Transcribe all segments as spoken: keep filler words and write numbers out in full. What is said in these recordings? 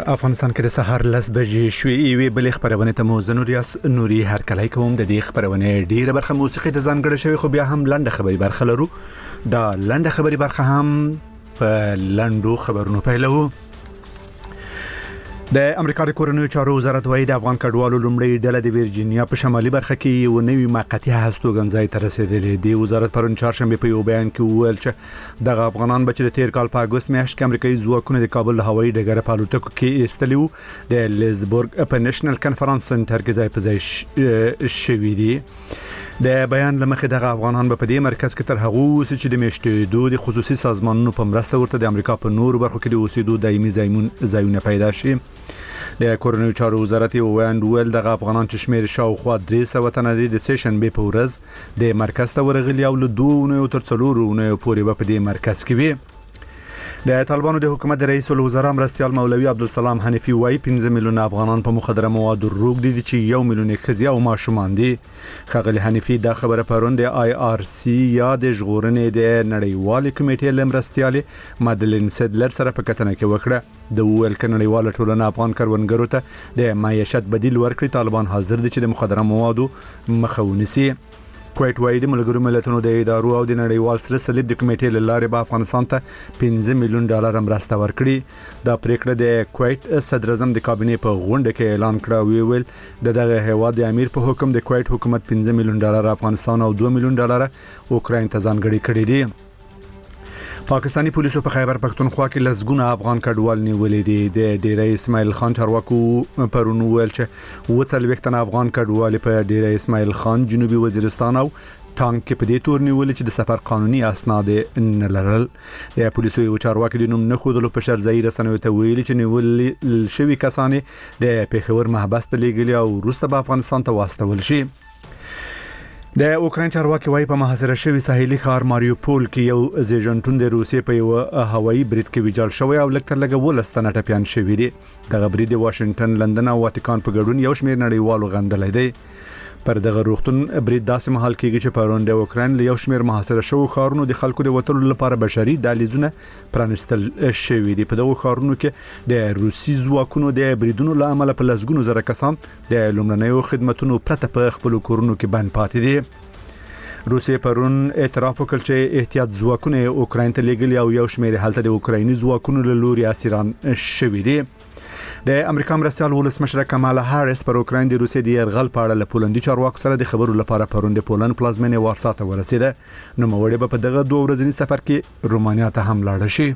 افغانستان کې د سهار لس بجې شوې وي بل خبرونه ته مو زنوریاس نوري هر کله کوم د دې خبرونه ډیره برخه موسیقي ته ځانګړې شوی خو بیا هم لنډه خبري برخه لرو دا لنډه خبري برخه هم په لنډو خبرونو پیلو د امریکا د کورنیو چارو وزارت وايي د افغان کډوالو لومړی ډله د ویرجینیا په شمالي برخه کې یو نوی موقتی هستوګنځای ته رسیدلې دی. وزارت پرون چهارشنبه په یو بیان کې وویل چې د افغانان بچ د تیر کال په اگست میاشت کې امریکایي ځواکونه د کابل هوایي ډګر په الوتکو کې ایستلیو د لیزبورګ په نېشنل کانفرنس سنټر کې ځای په ځای شوی دی. د بیان لمخې د افغانان په دې مرکز کې تر هغه وسه چې د میشتېدو د خصوصي سازمانونو په مرسته ورته د امریکا په نور برخو کې د اوسېدو دایمي ځایونه پیدا شي. د کورنیو چارو وزارت یو ویاند ویل د افغانان چې شمیر شاوخوا درې سوه تنه د سیشن به په ورځ د مرکز ته ورغلي او له دوه نو تر څلورو نو پورې په دې مرکز کې وي. د طالبانو د حکومت د رئیس الوزرا مرستيال مولوي عبدالسلام حنفي وايي پنځه میلیونه افغانان په مخدره موادو روغ دي چې یو میلیون ښځې او ماشومان دي. خغلی حنفي دا خبره پرون د آی آر سی یا د ژغورنې د نړیوال کمیټې لمرستيال مادلین سیدلر سره په کتنه کې وکړه. د ویل کنړیواله ټولنه افغان کروندګرو ته د معیشت بدیل ورکړي. طالبان حاضر دي چې د مخدره موادو مخه ونیسي. کویت وايي د ملګرو ملتونو د ادارو او د نړیوال سره صلیب د کمیټې له لارې په افغانستان ته پنځه میلیون ډالر مرسته ورکړي. دا پریکړه د کویت صدر اعظم د کابینې په غونډه کې اعلان کړ. وی ویل د دغه هیواد د امیر په حکم د کویت حکومت پنځه میلیون ډالر افغانستان او دوه میلیون ډالر اوکراین ته ځانګړي کړي دي. پاکستانی پولیسو په خیبر پختونخوا کې لسګونه افغان کډوال نیولې دي. د ډیره اسماعیل خان چارواکو پرون ویل چې وڅلوېښت تنه افغان کډوال په ډیره اسماعیل خان جنوبي وزیرستان او ټانک کې په دې تور نیول چې د سفر قانوني اسناد نه لرل. د پولیسو یو چارواکي د نوم نه خودلو په شرزي رسنیو ته ویلي چې نیول شوی کسان د پیښور محبس ته لیږلي او وروسته په افغانستان ته واستول شي. د اوکراین چارواکي وايي په محاصره شوی ساحلي ښار ماریوپول کې یو زیږنټون د روسیې په یو هوایي برید کې ویجاړ شوی او لکتر لګه ولستانه ټپيان شوی دي. دغه برید د واشنگټن، لندن او واتیکان په ګډون یو شمېر نړیوالو غندلې دی. پر دغه روغتون برید داسې مهال کېږي چې پرون د اوکراین له یو شمېر محاصره شوو ښارونو د خلکو د وټلو لپاره بشري دهلیزونه پرانستل شوي دي. په دغه ښارونو کې د روسي ځواکونو د بریدونو له امله په لسګونو زره کسان د لومړنیو خدماتو پرته په خپل کورونو کې بند پاتې دي. روسیې پرون اعتراف وکړ چې احتیاط ځواکونه اوکراین ته لیږلي او یو شمېر هلته د اوکرایني ځواکونو له لوري اسیران شوي دي. د امریکا مرستيال ولسمشر کمالا هاریس پر اوکراین د روسیې د يرغل په اړه له پولندي چارواکو سره د خبرو لپاره پرون د پولند پلازمینې وارسا ته ورسېده. نو موړي په دغه دوه ورځنی سفر کې رومانیا ته هم لاړ شي.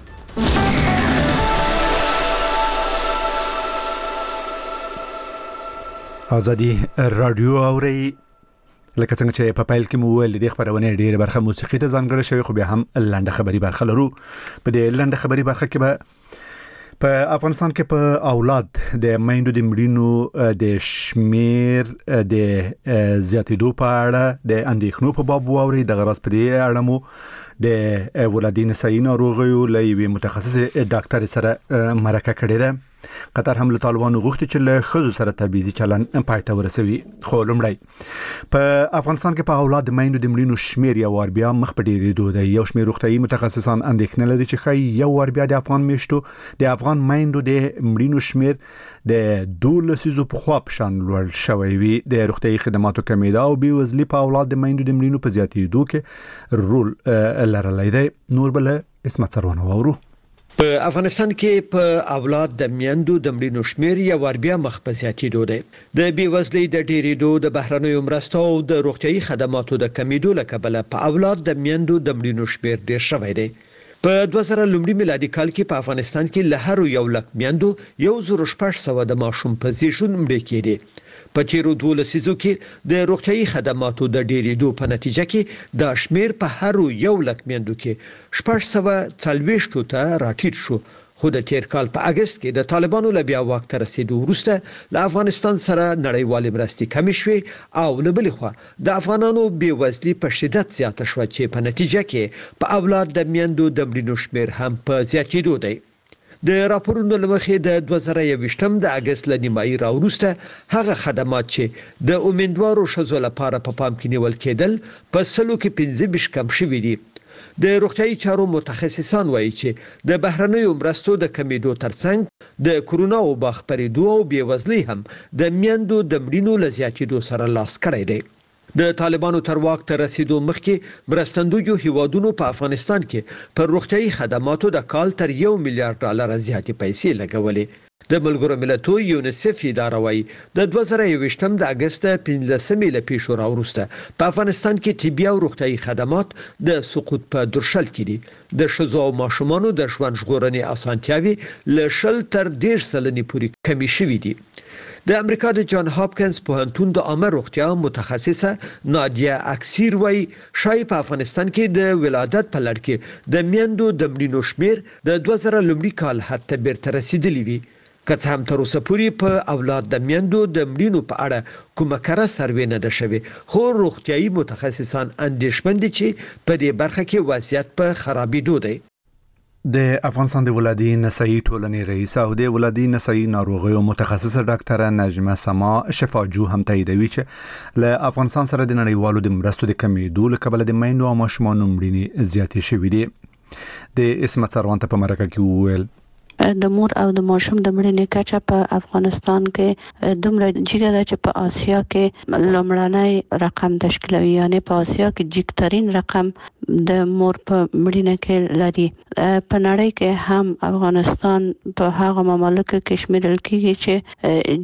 ازادي رادیو اوري لکه څنګه چې په پایل کې مو ویل د خبرونه ډیره برخه موسیقي ته ځانګړې شوی خو بیا هم لنډه خبري برخه لرو. په دې لنډه خبري برخه کې به په افغانستان کې په اولاد د میندو د مړینو د شمیر د زیاتېدو په اړه د اندېښنو په باب ووري. د غرض په دې اړه مو د ولادین صحي ناروغیو لوي متخصص ډاکټر سره مرکه کړې ده. قطر هم له طالبانو غوښتي چې له خزو سره تبعیضي چلن پایته ورسوي. خو لومړی په افغانستان کې په اولاد د میندو د مړینو شمیر یو ور بیا مخ په ډیرېدو دی. یو شمیر روغتيایي متخصصان اندېښنه لري چې خای یو ور بیا د افغان میشتو د افغان میندو د مړینو شمیر د دولسیزو په خوا په شان لوړ شوی وي. د روغتيایي خدماتو کمیدا او بیوزلي په اولاد د میندو د مړینو په زیاتېدو کې رول لرلای دی. نور بل اسمت سروانه وورو. په افغانستان کې په اولاد د میندو د مړینو شمیر یو ور بیا مخ په زیاتېدو دی. د بیوزلۍ د ډېرېدو، د بهرنیو مرستو او د روغتيایي خدماتو د کمیدو له کبله په اولاد د میندو د مړینو شمیر ډېر شوی دی. په دوه زره لومړي میلادي کال کې په افغانستان کې له هر یو لک میندو یو زره شپږ سوه د ماشوم په زیږون مړې کېدې. په تیرو دوه لسیزو کې د روغتيایي خدماتو د ډېرېدو په نتیجه کې د شمیر په هر یو لک میندو کې شپږ سوه څلوېښت ته راټیټ شو. خو د تیر کال په اگست کې د طالبانو له بیا واک ته رسیدو وروسته له افغانستان سره نړیوال مرستې کمې شوې او له بلې خوا د افغانانو بیوزلي په شدت زیاته شوه چې په نتیجه کې په اولاد د میندو د مړینو شمیر هم په زیاتېدو دی. د راپورونو لمخې د دوه زره یوویشتم د اگست له نیمایي راوروسته هغه خدمات چې د امیندوارو ښځو لپاره په پام کې نیول کېدل په سلو کې پنځه ویشت کم شوي دي. د روغتيایي چارو متخصصان وایي چې د بهرنیو مرستو د کمیدو ترڅنګ د کورونا وبا خپرېدو او بیوزلۍ هم د میندو د مړینو لزیاتېدو سره لاس کړی دی. د طالبانو تر واک ته رسیدو مخکې مرستندویو هیوادونو په افغانستان کې پر روغتيایي خدماتو د کال تر یو میلیارډ ډالر زیاتې پیسې لګولې. د ملګرو ملتونو یونیسف اداره وايي د دوه زره یوویشتم د اگست پنځلسمې له پیښو راوروسته په افغانستان کې طبي او روغتيایي خدمات د سقوط په درشل کې دي. د شذو او ماشومانو د ژوند ژغورنې اسانتیاوي له شل تر ډیر سلنې پورې کمی شوې دي. د امریکا د جان هاپکینز پوهنتون د عامه روغتیا متخصصه نادیا اکسیر وايي شای په افغانستان کې د ولادت په لړ کې د میندو د مړینو شمیر د دوه زره لومړي کال حد ته بیرته رسیدلی وي. که څه هم تر اوسه پورې په اولاد د میندو د مړینو په اړه کومه کره سروې نه ده شوې، خو روغتيایي متخصصان اندېښمن دي چې په دې برخه کې وضعیت په خرابېدو دی. د افغانستان د ولادي نسایي ټولنې رئیس او د ولادي نسایي ناروغیو متخصصه ډاکټر نجمه سما شفاجو هم تاییدوي چې له افغانستان سره د نړیوالو د مرستو د کمیدو له کبله د میندو او ماشومانو مړینې زیاتې شوې دي. د اسمت سروان ته په مرکه کې وویل د مور او د ماشوم د مړینې کچه په افغانستان کې دومره جګه ده چې په آسیا کې لومړنی رقم تشکیلوي، یعنی په آسیا کې جګترین رقم د مور په مړینه کې لري. په نړۍ کې هم افغانستان په هغه ممالکو کې شمیرل کیږي چې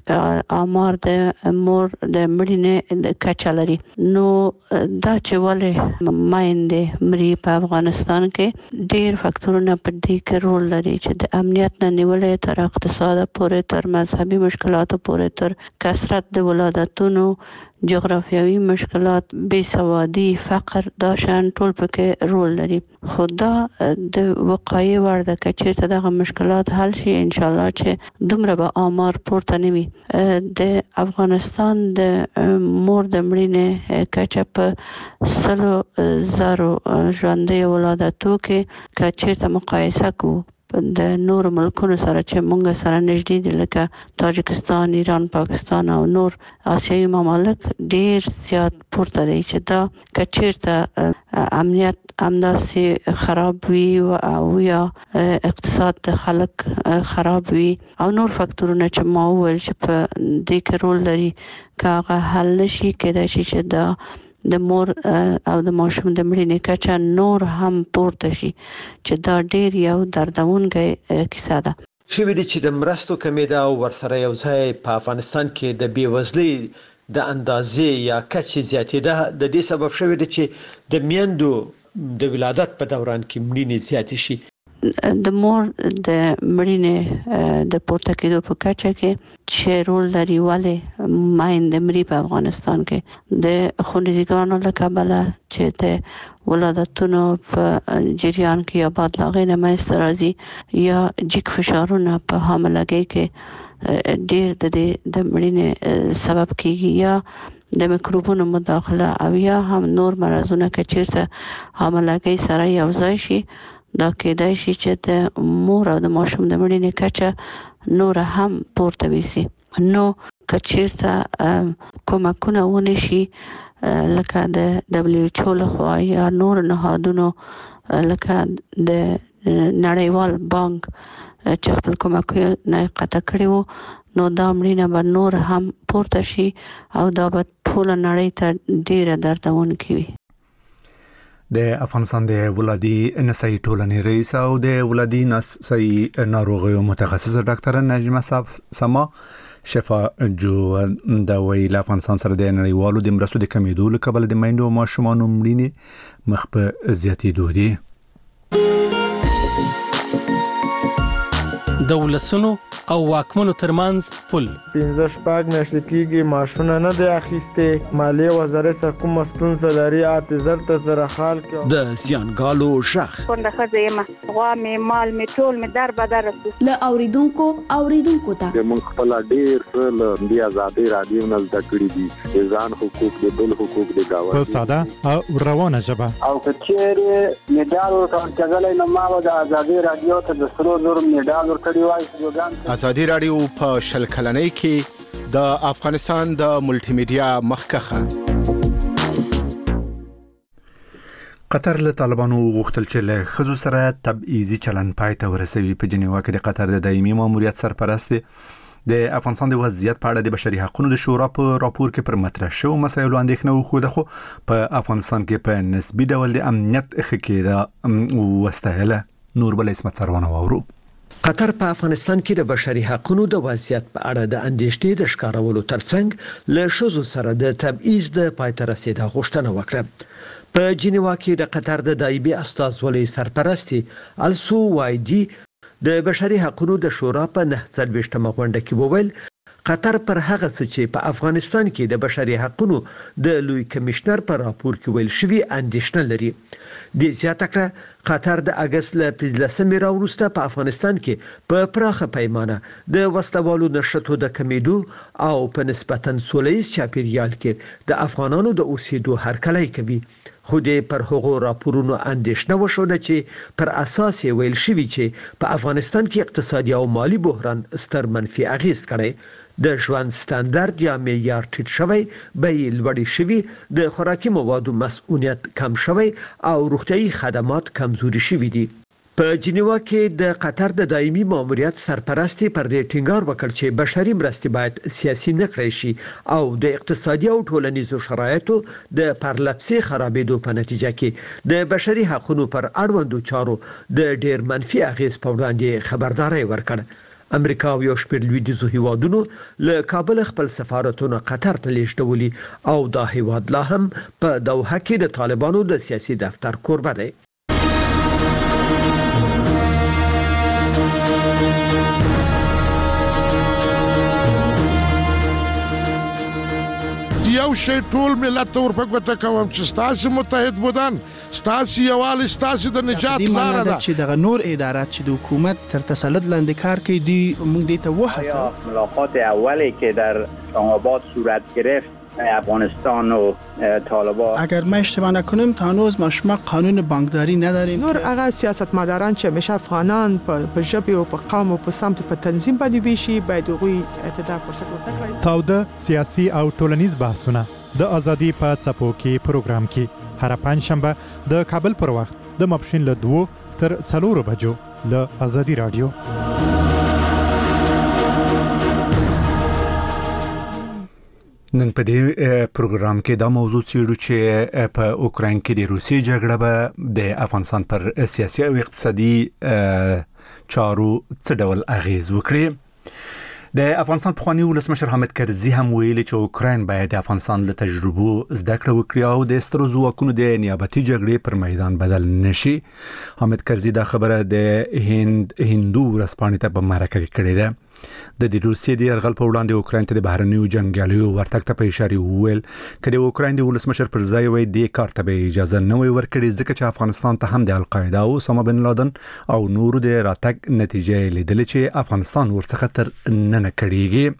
جګ آمار د مور د مړینې د کچه لري. نو دا چې ولې مایندې مړي په افغانستان کې ډیر فاکتورونه په دې کې رول لري چې د امنیت نه نیولې تر اقتصاد پورې تر مذهبي مشکلاتو پورې تر کثرت د ولادتونو، جغرافیوي مشکلات، بېسوادي، فقر، دا شان ټول پکې رول لري. خو دا د وقایع وړ ده که چېرته دغه مشکلات حل شي ان شاء الله چې دومره به آمار پورته نه وي. د افغانستان د مور د مړینې کچه په سلو زرو ژوندۍ ولادتو کې که چېرته مقایسه کوو د نور ملکونو سره چې مونږ سره نږدې دي لکه تاجکستان، ایران، پاکستان او نور آسیایي ممالک ډیر زیات پورته دی چې دا که چېرته امنیت همداسې خراب وي او یا اقتصاد د خلک خراب وي او نور فاکتورونه چې ما وویل چې په دې کې رول لري که هغه حل نشي کېدای شي چې دا د مور او د ماشوم د مړینې کچه نور هم پورته شي چې دا ډیر یو دردونکی کیسه ده. شوې دي چې د مرستو کمیده او ورسره یو ځای په افغانستان کې د بیوزلۍ د اندازې یا کچې زیاتېده د دې سبب شوې ده چې د میندو د ولادت په دوران کې مړینې زیاتې شي. د مور د مړینې د پورته کېدو په کچه کې چې رول لري ولې مایندې مړي په افغانستان کې د ښوونځیګانو له کبله چې د ولادتونو په جریان کې یا بعد له هغې نه منځته راځي یا جګ فشارونه په حاملګۍ کې ډېر د دې د مړینې سبب کېږي یا د میکروبونو مداخله او یا هم نور مرضونه که چېرته حاملګۍ سره یو ځای شي دا کېدای شي چې د مور او د ماشوم د مړینې کچه نور هم پورته ویسي. نو که چېرته کومکونه ونشي لکه د دبلیو ایچ او لخوا یا نور نهادونو لکه د نړیوال بانک چې خپل کومکونه قطع کړي وو نو دا مړینه به نور هم پورته شي او دا به ټوله نړۍ ته ډیره دردونکې وي. د افغانستان د ولادي نسایي ټولنې رئیس او د ولادي نسایي ناروغیو متخصصه ډاکټر نجمه سما شفاجو د ویل افغانستان سره د نړیوالو د مرستو د کمیدو له کبله د میندو او ماشومانو مړینې مخ په زیاتېدو دي. د ولسونو او واکمنو ترمنځ پل پنځه شپږ میاشتې کېږي معاشونه نه دی اخیستې، مالیې وزارت څخه کومه ستونزه لري اته زر ته زره خال کې د زیانګالو شخ کونډه ښځه یم، غوا مې مال مې ټول مې در بدر رسو له اوریدونکو اوریدونکو ته موږ خپل ډیر څه له دې ازادي رادیو نه زده کړي دي، د ځان حقوق د بل حقوق د گاوند په ساده او روانه ژبه او کچېره میډال ورکړل نو ما د ازادي رادیو ته د سرو زر میډال ورکړی وای. ازادي رادیو په شل کلنۍ کې د افغانستان د ملټي میډیا مخکخه قطر له طالبانو غوښتل چې له خزو سره تبعیضي چلن پای ته ورسوي. په جنیوا کې د قطر د دایمي ماموریت سرپرست د افغانستان د وضعیت په اړه د بشري حقوقو د شورا په راپور کې پر مطرح شو مسایلو اندېښنه وښوده، خو په افغانستان کې په نسبي ډول د امنیت ښه کېده وستایله. نور بل اسمت سروانه واورو. قطر په افغانستان کې د بشري حقوقو د وضعیت په اړه د اندېښنې د ښکارولو ترڅنګ له شذو سره د تبعیض د پای ته رسیدو غوښتنه وکړه. په جنیوا کې د قطر د دایمي استازولۍ سرپرستی السو وایدی د بشري حقوقو د شورا په نه څلوېښتمه غونډه کې وویل قطر پر هغه څه چې په افغانستان کې د بشري حقوقو د لوی کمشنر په راپور کې ویل شوی اندېښنه لري. د زیاته کړه قطر د اگست ل پنځلسمې راوروسته په افغانستان کې په پراخه پیمانه د وسلوالو نشټو د کمیدو او په نسبتا سولهییز چاپیریال کې د افغانانو د اوسېدو هرکلی کوي. خو د پر هغو راپورونو اندېښنه وشوده چې پر اساس ویل شوی چې په افغانستان کې اقتصادي او مالی بحران ستر منفي اغیز کړي. د ژوند ستاندرد یا معیار ټیټ شوی، بیې لوړې شوي، د خوراکي موادو مسؤلیت کم شوی او روغتیايي خدمات کمزوري شوي دي. په جنیوا کې د قطر د دایمي ماموریت سرپرستی پر دې ټینګار وکړ چې بشري مرستې باید سیاسي نه کړای شي او د اقتصادي او ټولنیزو شرایطو د پرلپسې خرابېدو په نتیجه کې د بشري حقوقو پر اړوندو چارو د ډېر منفي اغیز په وړاندې خبرداري ورکړه. امریکا او یو شمېر لویدیځو هیوادونو له کابل خپل سفارتونه قطر ته لیږدولي او دا هیواد لا هم په دوحه کې د طالبانو د سیاسي دفتر کوربه دی. یو شی ټول ملت ور په ګوته کوم چې ستاسو متحد بودن ستاسو یوال ستاسو د نجات لار ده چې د نور ادارات چې د حکومت تر تسلط لاندې کار کوي دی موږ دې ته وحسه. ملاقات اولی که در اسلام‌آباد صورت گرفت افغانستان و طالبان، اگر ما اشتباه نکنیم تا هنوز ما شما قانون بانکداری نداریم. نور هغه سیاستمداران چې همیشه افغانان په ژبه او په قوم او په سمت په تنظیم باندې ویشي باید غوي اعتدال فرصت ورکړي. تاوده سیاسي او ټولنیز بحثونه د ازادي په څپو کې پروګرام کې هر پنځ شنبه د کابل پر وخت د ماپښین له دوه تر څلورو بجو له ازادي رادیو. نن په دې پروګرام کې دا موضوع چیرو چې په اوکراین کې د روسیې جګړه به د افغانستان پر سیاسي او اقتصادي چارو څه ډول اغیز وکړي. د افغانستان پخوانی ولسمشر حامد کرزي هم ویلي چې اوکراین باید د افغانستان له تجربو زده کړه وکړي او د سترو ځواکونو د نیابتي جګړې پر میدان بدل نشي. حامد کرزي دا خبره د هند هندو ورځپاڼې ته په مرکه کې کړې ده. د د روسیې د یرغل په وړاندې اوکراین ته د بهرنیو جنګیالیو ورتګ ته په اشاره وویل چې د اوکراین د ولسمشر پر ځای وای د کار ته به اجازه نه وي ورکړي ځکه چې افغانستان ته هم د القاعده او اسامه بن لادن او نورو د راتګ نتیجه لیدل چې افغانستان ورڅخه تر نه کړيږي.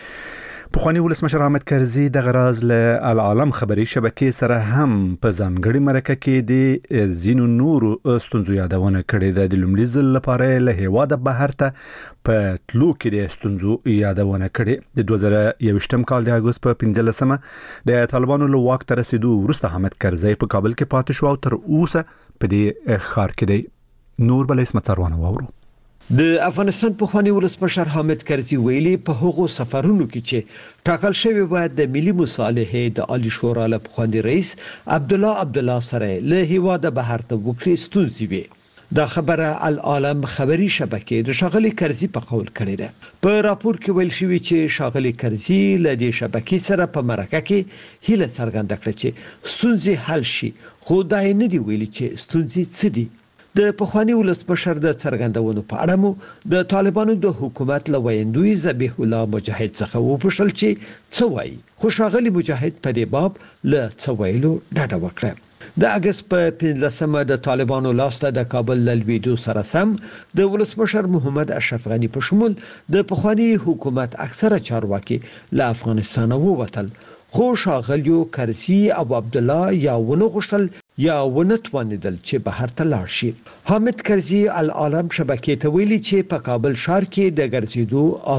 پخوانی ولسمشر حامد کرزي د غراز له العالم خبري شبکې سره هم په ځانګړي مرکه کې د زینو نورو ستونزو یادونه کړې ده. د لومړي ځل لپاره له هیواده بهر ته په تلو کې د ستونزو یادونه کړې. د دوه زره یوویشتم کال د اګوست په پنځلسمه د طالبانو له واک ته رسیدو وروسته حامد کرزي په کابل کې پاتې شو او تر اوسه په دې ښار کې دی. نور بل اسمت سروانه واورو. د افغانستان پخوانی ولسمشر حامد کرزي ویلي په هغو سفرونو کې چې ټاکل شوی باید د ملي مصالحې د عالی شورا له پخوانی رئیس عبد الله عبد الله سره له هیواده بهر ته وکړي ستونزې وي. دا خبره العالم خبري شبکې د شاغلي کرزي په قول کړې ده. په راپور کې ویل شوی چې شاغلي کرزي له دې شبکې سره په مرکه کې هیله څرګنده کړې چې ستونزې حل شي، خو دا نه دی ویلي چې ستونزې څه دي. د پخوانی ولسمشر د څرګندونو په اړه مو د طالبانو د حکومت له ویندوی ذبیح الله مجاهد څخه وپوښتل چې څه وایي، خو ښاغلي مجاهد په دې باب له څه ویلو ډډه وکړه. د اگست په پنځلسمه د طالبانو لاسته د کابل لویدو سره سم د ولسمشر محمد اشرف غنی په شمول د پخوانی حکومت اکثره چارواکي له افغانستان ووتل، خو ښاغلیو کرزي او عبد الله یا ونه غوښتل یا ونه توانیدل چې بهر ته لاړ شي. حامد کرزي العالم شبکې ته ویلي چې په کابل ښار کې د ګرځېدو